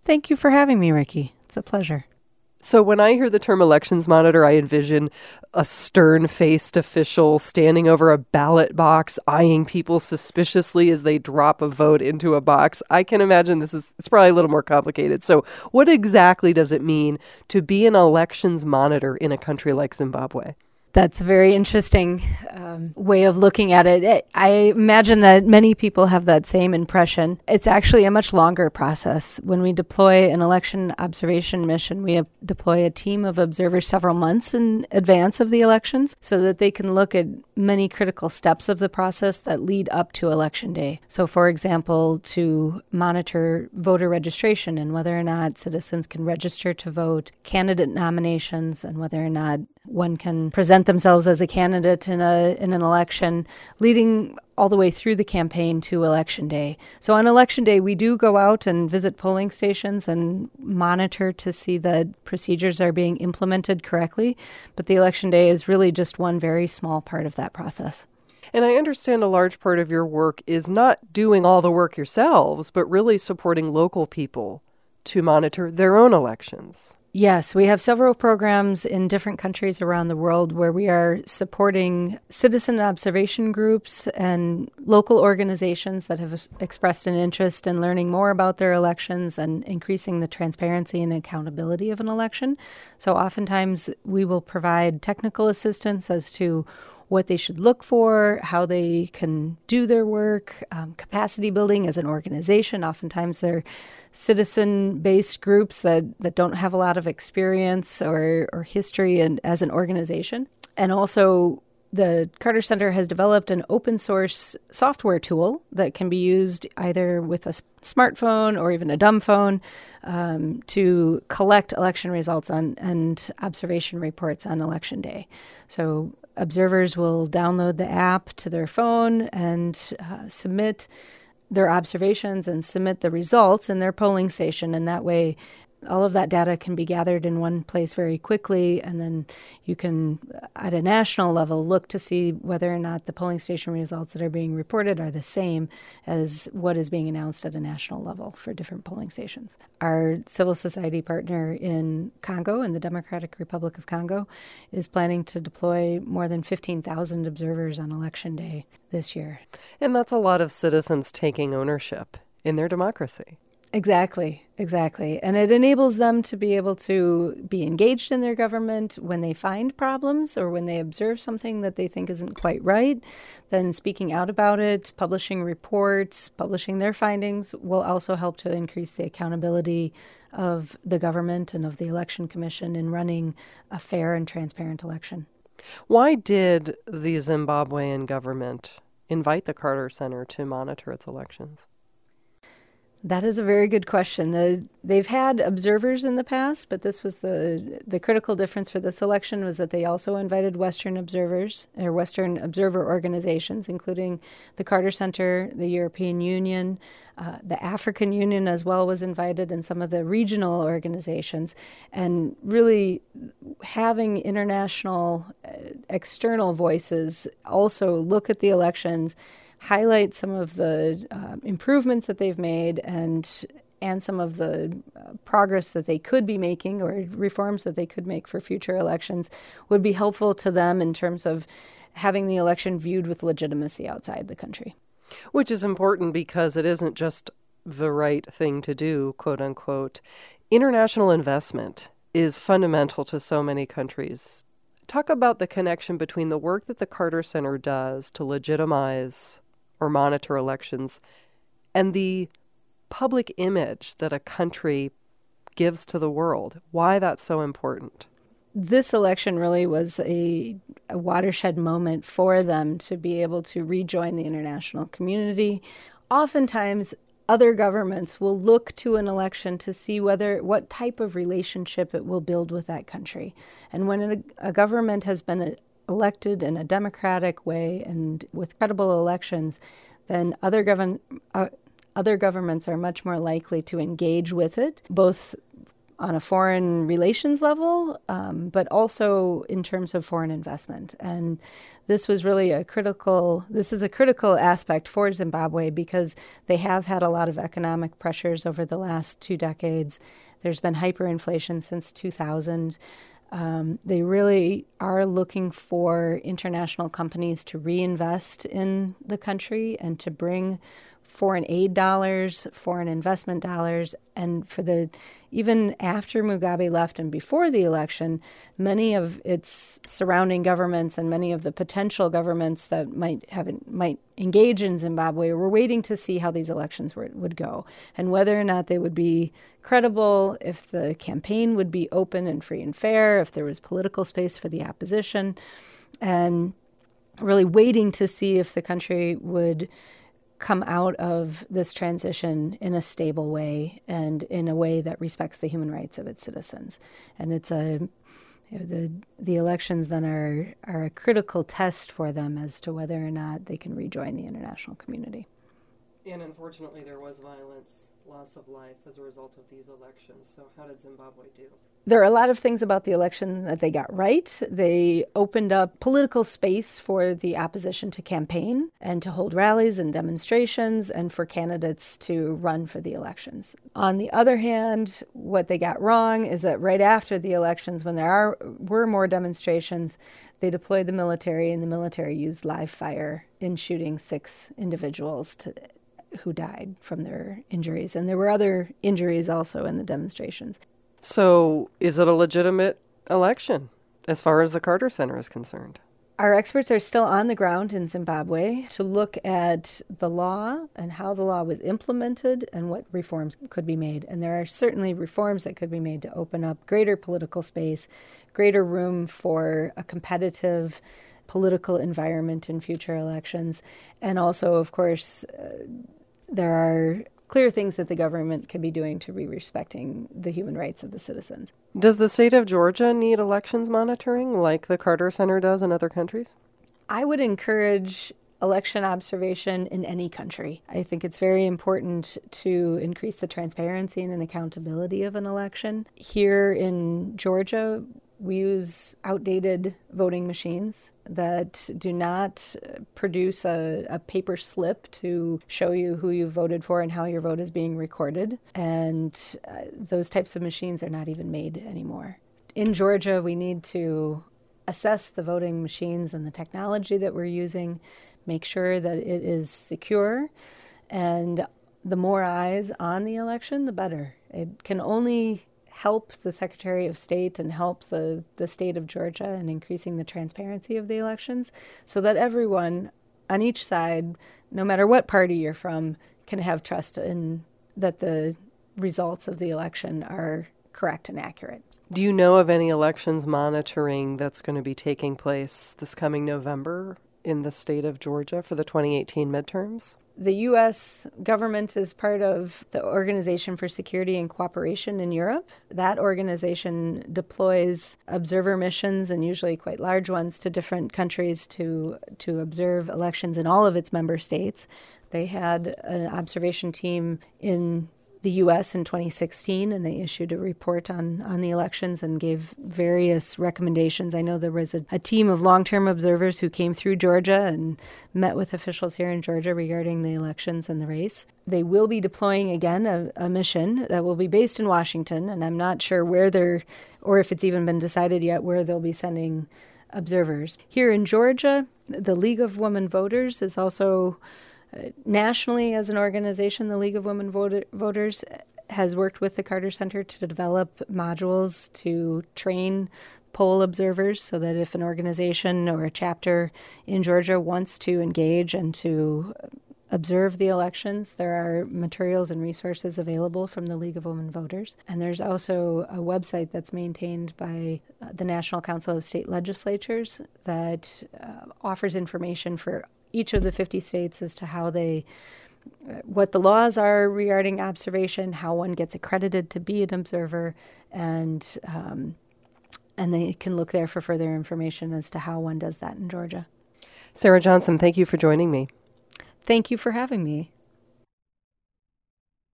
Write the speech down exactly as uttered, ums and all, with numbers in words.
Thank you for having me, Ricky. It's a pleasure. So when I hear the term elections monitor, I envision a stern-faced official standing over a ballot box, eyeing people suspiciously as they drop a vote into a box. I can imagine this is, it's probably a little more complicated. So what exactly does it mean to be an elections monitor in a country like Zimbabwe? That's a very interesting um, way of looking at it. I imagine that many people have that same impression. It's actually a much longer process. When we deploy an election observation mission, we have, deploy a team of observers several months in advance of the elections so that they can look at many critical steps of the process that lead up to Election Day. So, for example, to monitor voter registration and whether or not citizens can register to vote, candidate nominations, and whether or not one can present themselves as a candidate in a in an election, leading all the way through the campaign to Election Day. So on Election Day, we do go out and visit polling stations and monitor to see that procedures are being implemented correctly. But the Election Day is really just one very small part of that process. And I understand a large part of your work is not doing all the work yourselves, but really supporting local people to monitor their own elections. Yes, we have several programs in different countries around the world where we are supporting citizen observation groups and local organizations that have expressed an interest in learning more about their elections and increasing the transparency and accountability of an election. So oftentimes we will provide technical assistance as to what they should look for, how they can do their work, um, capacity building as an organization. Oftentimes they're citizen-based groups that, that don't have a lot of experience or, or history in, as an organization. And also the Carter Center has developed an open source software tool that can be used either with a smartphone or even a dumb phone um, to collect election results on and observation reports on Election Day. So observers will download the app to their phone and uh, submit their observations and submit the results in their polling station. And that way, all of that data can be gathered in one place very quickly, and then you can, at a national level, look to see whether or not the polling station results that are being reported are the same as what is being announced at a national level for different polling stations. Our civil society partner in Congo, in the Democratic Republic of Congo, is planning to deploy more than fifteen thousand observers on Election Day this year. And that's a lot of citizens taking ownership in their democracy. Exactly, exactly. And it enables them to be able to be engaged in their government when they find problems or when they observe something that they think isn't quite right. Then speaking out about it, publishing reports, publishing their findings will also help to increase the accountability of the government and of the Election Commission in running a fair and transparent election. Why did the Zimbabwean government invite the Carter Center to monitor its elections? That is a very good question. The, they've had observers in the past, but this was the the critical difference for this election was that they also invited Western observers or Western observer organizations, including the Carter Center, the European Union, uh, the African Union as well was invited, and some of the regional organizations. And really having international uh, external voices also look at the elections, highlight some of the uh, improvements that they've made and and some of the uh, progress that they could be making or reforms that they could make for future elections would be helpful to them in terms of having the election viewed with legitimacy outside the country. Which is important because it isn't just the right thing to do, quote unquote. International investment is fundamental to so many countries. Talk about the connection between the work that the Carter Center does to legitimize or monitor elections and the public image that a country gives to the world. Why that's so important? This election really was a, a watershed moment for them to be able to rejoin the international community. Oftentimes, other governments will look to an election to see whether what type of relationship it will build with that country. And when a, a government has been a, elected in a democratic way and with credible elections, then other govern uh, other governments are much more likely to engage with it, both on a foreign relations level, um, but also in terms of foreign investment. And this was really a critical, this is a critical aspect for Zimbabwe because they have had a lot of economic pressures over the last two decades. There's been hyperinflation since two thousand. Um, they really are looking for international companies to reinvest in the country and to bring foreign aid dollars, foreign investment dollars, and for the even after Mugabe left and before the election, many of its surrounding governments and many of the potential governments that might have might engage in Zimbabwe were waiting to see how these elections were, would go and whether or not they would be credible, if the campaign would be open and free and fair, if there was political space for the opposition, and really waiting to see if the country would come out of this transition in a stable way and in a way that respects the human rights of its citizens. And it's a you know, the the elections then are are a critical test for them as to whether or not they can rejoin the international community. And unfortunately, there was violence, loss of life as a result of these elections. So how did Zimbabwe do? There are a lot of things about the election that they got right. They opened up political space for the opposition to campaign and to hold rallies and demonstrations and for candidates to run for the elections. On the other hand, what they got wrong is that right after the elections, when there are were more demonstrations, they deployed the military, and the military used live fire in shooting six individuals to who died from their injuries. And there were other injuries also in the demonstrations. So is it a legitimate election as far as the Carter Center is concerned? Our experts are still on the ground in Zimbabwe to look at the law and how the law was implemented and what reforms could be made. And there are certainly reforms that could be made to open up greater political space, greater room for a competitive political environment in future elections. And also, of course, uh, there are clear things that the government can be doing to be respecting the human rights of the citizens. Does the state of Georgia need elections monitoring like the Carter Center does in other countries? I would encourage election observation in any country. I think it's very important to increase the transparency and accountability of an election. Here in Georgia, we use outdated voting machines that do not produce a, a paper slip to show you who you voted for and how your vote is being recorded. And uh, those types of machines are not even made anymore. In Georgia, we need to assess the voting machines and the technology that we're using, make sure that it is secure, and the more eyes on the election, the better. It can only help the Secretary of State and help the, the state of Georgia in increasing the transparency of the elections so that everyone on each side, no matter what party you're from, can have trust in that the results of the election are correct and accurate. Do you know of any elections monitoring that's going to be taking place this coming November in the state of Georgia for the twenty eighteen midterms? The U S government is part of the Organization for Security and Cooperation in Europe. That organization deploys observer missions, and usually quite large ones, to different countries to, to observe elections in all of its member states. They had an observation team in the U S in twenty sixteen, and they issued a report on, on the elections and gave various recommendations. I know there was a, a team of long-term observers who came through Georgia and met with officials here in Georgia regarding the elections and the race. They will be deploying again a, a mission that will be based in Washington, and I'm not sure where they're, or if it's even been decided yet, where they'll be sending observers. Here in Georgia, the League of Women Voters is also nationally, as an organization, the League of Women Voter- Voters has worked with the Carter Center to develop modules to train poll observers so that if an organization or a chapter in Georgia wants to engage and to observe the elections, there are materials and resources available from the League of Women Voters. And there's also a website that's maintained by the National Council of State Legislatures that uh, offers information for each of the fifty states as to how they, what the laws are regarding observation, how one gets accredited to be an observer, and um, and they can look there for further information as to how one does that in Georgia. Sarah Johnson, thank you for joining me. Thank you for having me.